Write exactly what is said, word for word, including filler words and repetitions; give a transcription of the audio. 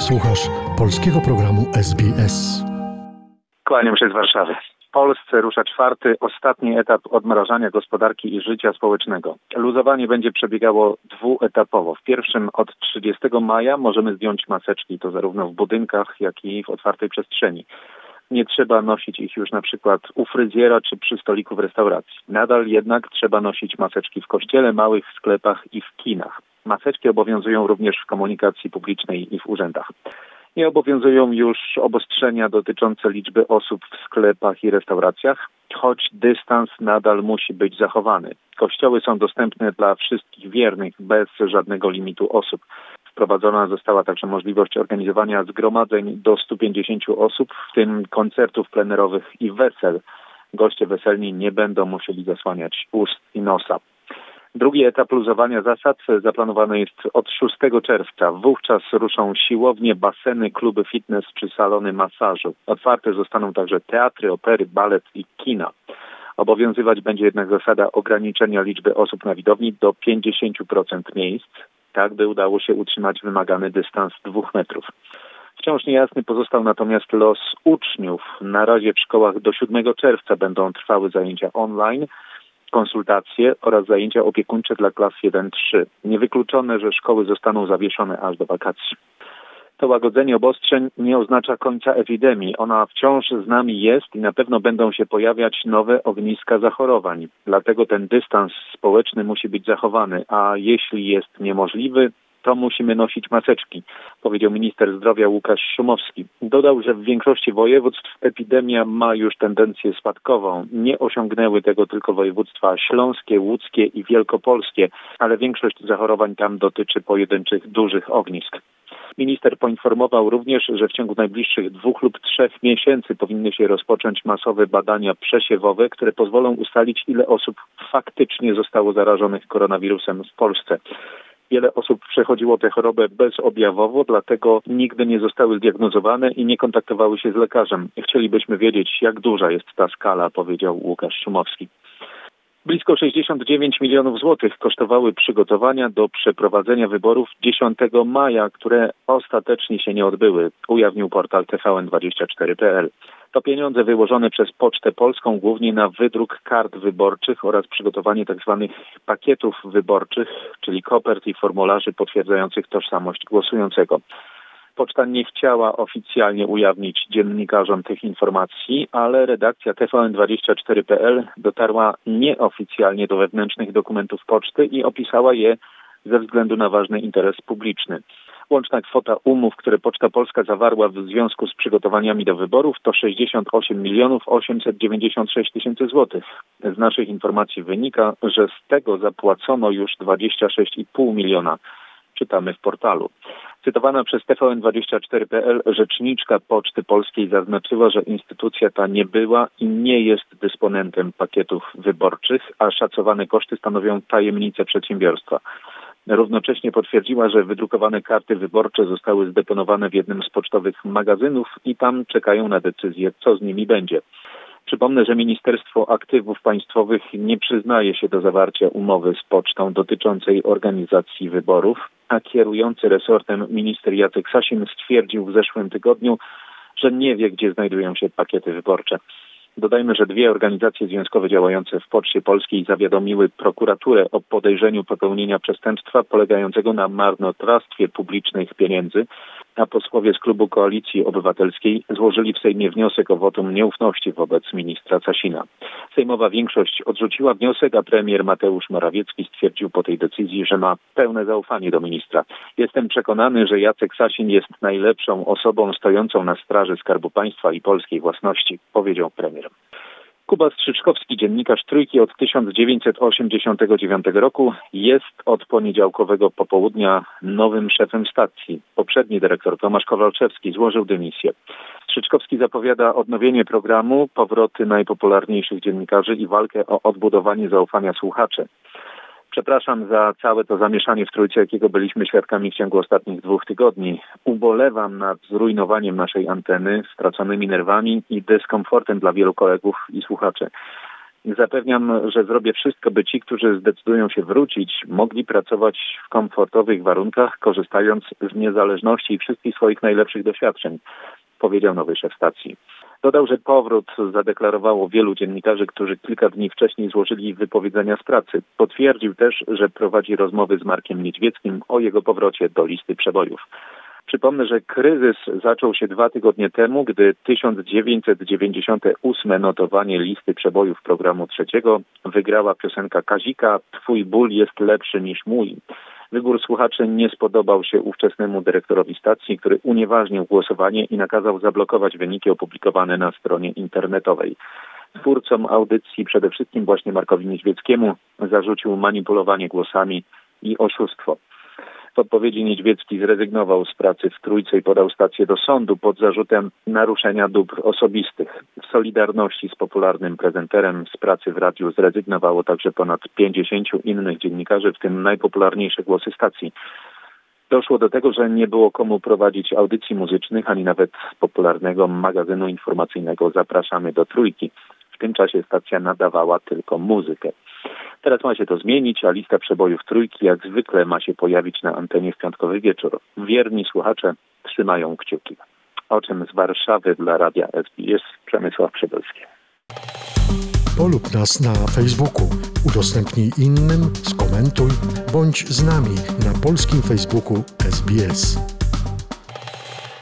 Słuchasz polskiego programu S B S. Kłaniam się z Warszawy. W Polsce rusza czwarty, ostatni etap odmrażania gospodarki i życia społecznego. Luzowanie będzie przebiegało dwuetapowo. W pierwszym od trzydziestego maja możemy zdjąć maseczki, to zarówno w budynkach, jak i w otwartej przestrzeni. Nie trzeba nosić ich już na przykład u fryzjera czy przy stoliku w restauracji. Nadal jednak trzeba nosić maseczki w kościele, małych sklepach i w kinach. Maseczki obowiązują również w komunikacji publicznej i w urzędach. Nie obowiązują już obostrzenia dotyczące liczby osób w sklepach i restauracjach, choć dystans nadal musi być zachowany. Kościoły są dostępne dla wszystkich wiernych bez żadnego limitu osób. Wprowadzona została także możliwość organizowania zgromadzeń do stu pięćdziesięciu osób, w tym koncertów plenerowych i wesel. Goście weselni nie będą musieli zasłaniać ust i nosa. Drugi etap luzowania zasad zaplanowany jest od szóstego czerwca. Wówczas ruszą siłownie, baseny, kluby fitness czy salony masażu. Otwarte zostaną także teatry, opery, balet i kina. Obowiązywać będzie jednak zasada ograniczenia liczby osób na widowni do pięćdziesięciu procent miejsc, tak by udało się utrzymać wymagany dystans dwóch metrów. Wciąż niejasny pozostał natomiast los uczniów. Na razie w szkołach do siódmego czerwca będą trwały zajęcia online, konsultacje oraz zajęcia opiekuńcze dla klas jeden trzy. Niewykluczone, że szkoły zostaną zawieszone aż do wakacji. To łagodzenie obostrzeń nie oznacza końca epidemii. Ona wciąż z nami jest i na pewno będą się pojawiać nowe ogniska zachorowań. Dlatego ten dystans społeczny musi być zachowany, a jeśli jest niemożliwy, to musimy nosić maseczki, powiedział minister zdrowia Łukasz Szumowski. Dodał, że w większości województw epidemia ma już tendencję spadkową. Nie osiągnęły tego tylko województwa śląskie, łódzkie i wielkopolskie, ale większość zachorowań tam dotyczy pojedynczych dużych ognisk. Minister poinformował również, że w ciągu najbliższych dwóch lub trzech miesięcy powinny się rozpocząć masowe badania przesiewowe, które pozwolą ustalić, ile osób faktycznie zostało zarażonych koronawirusem w Polsce. Wiele osób przechodziło tę chorobę bezobjawowo, dlatego nigdy nie zostały zdiagnozowane i nie kontaktowały się z lekarzem. Chcielibyśmy wiedzieć, jak duża jest ta skala, powiedział Łukasz Szumowski. Blisko sześćdziesiąt dziewięć milionów złotych kosztowały przygotowania do przeprowadzenia wyborów dziesiątego maja, które ostatecznie się nie odbyły, ujawnił portal T V N dwadzieścia cztery kropka p l. To pieniądze wyłożone przez Pocztę Polską głównie na wydruk kart wyborczych oraz przygotowanie tzw. pakietów wyborczych, czyli kopert i formularzy potwierdzających tożsamość głosującego. Poczta nie chciała oficjalnie ujawnić dziennikarzom tych informacji, ale redakcja T V N dwadzieścia cztery kropka p l dotarła nieoficjalnie do wewnętrznych dokumentów poczty i opisała je ze względu na ważny interes publiczny. Łączna kwota umów, które Poczta Polska zawarła w związku z przygotowaniami do wyborów, to sześćdziesiąt osiem milionów osiemset dziewięćdziesiąt sześć tysięcy złotych. Z naszych informacji wynika, że z tego zapłacono już dwadzieścia sześć i pół miliona. Czytamy w portalu. Cytowana przez T V N dwadzieścia cztery kropka p l rzeczniczka Poczty Polskiej zaznaczyła, że instytucja ta nie była i nie jest dysponentem pakietów wyborczych, a szacowane koszty stanowią tajemnicę przedsiębiorstwa. Równocześnie potwierdziła, że wydrukowane karty wyborcze zostały zdeponowane w jednym z pocztowych magazynów i tam czekają na decyzję, co z nimi będzie. Przypomnę, że Ministerstwo Aktywów Państwowych nie przyznaje się do zawarcia umowy z Pocztą dotyczącej organizacji wyborów, a kierujący resortem minister Jacek Sasin stwierdził w zeszłym tygodniu, że nie wie, gdzie znajdują się pakiety wyborcze. Dodajmy, że dwie organizacje związkowe działające w Poczcie Polskiej zawiadomiły prokuraturę o podejrzeniu popełnienia przestępstwa polegającego na marnotrawstwie publicznych pieniędzy, a posłowie z klubu Koalicji Obywatelskiej złożyli w Sejmie wniosek o wotum nieufności wobec ministra Sasina. Sejmowa większość odrzuciła wniosek, a premier Mateusz Morawiecki stwierdził po tej decyzji, że ma pełne zaufanie do ministra. Jestem przekonany, że Jacek Sasin jest najlepszą osobą stojącą na straży Skarbu Państwa i polskiej własności, powiedział premier. Kuba Strzyczkowski, dziennikarz Trójki od tysiąc dziewięćset osiemdziesiątego dziewiątego roku, jest od poniedziałkowego popołudnia nowym szefem stacji. Poprzedni dyrektor Tomasz Kowalczewski złożył dymisję. Strzyczkowski zapowiada odnowienie programu, powroty najpopularniejszych dziennikarzy i walkę o odbudowanie zaufania słuchaczy. Przepraszam za całe to zamieszanie w Trójce, jakiego byliśmy świadkami w ciągu ostatnich dwóch tygodni. Ubolewam nad zrujnowaniem naszej anteny, straconymi nerwami i dyskomfortem dla wielu kolegów i słuchaczy. Zapewniam, że zrobię wszystko, by ci, którzy zdecydują się wrócić, mogli pracować w komfortowych warunkach, korzystając z niezależności i wszystkich swoich najlepszych doświadczeń, powiedział nowy szef stacji. Dodał, że powrót zadeklarowało wielu dziennikarzy, którzy kilka dni wcześniej złożyli wypowiedzenia z pracy. Potwierdził też, że prowadzi rozmowy z Markiem Niedźwieckim o jego powrocie do listy przebojów. Przypomnę, że kryzys zaczął się dwa tygodnie temu, gdy tysiąc dziewięćset dziewięćdziesiąte ósme notowanie listy przebojów programu trzeciego wygrała piosenka Kazika „Twój ból jest lepszy niż mój”. Wybór słuchaczy nie spodobał się ówczesnemu dyrektorowi stacji, który unieważnił głosowanie i nakazał zablokować wyniki opublikowane na stronie internetowej. Twórcom audycji, przede wszystkim właśnie Markowi Niedźwieckiemu, zarzucił manipulowanie głosami i oszustwo. W odpowiedzi Niedźwiecki zrezygnował z pracy w Trójce i podał stację do sądu pod zarzutem naruszenia dóbr osobistych. W solidarności z popularnym prezenterem z pracy w radiu zrezygnowało także ponad pięćdziesięciu innych dziennikarzy, w tym najpopularniejsze głosy stacji. Doszło do tego, że nie było komu prowadzić audycji muzycznych, ani nawet popularnego magazynu informacyjnego Zapraszamy do Trójki. W tym czasie stacja nadawała tylko muzykę. Teraz ma się to zmienić, a lista przebojów Trójki jak zwykle ma się pojawić na antenie w piątkowy wieczór. Wierni słuchacze trzymają kciuki. O czym z Warszawy dla Radia S B S Przemysław Przybylski. Polub nas na Facebooku, udostępnij innym, skomentuj, bądź z nami na polskim Facebooku S B S.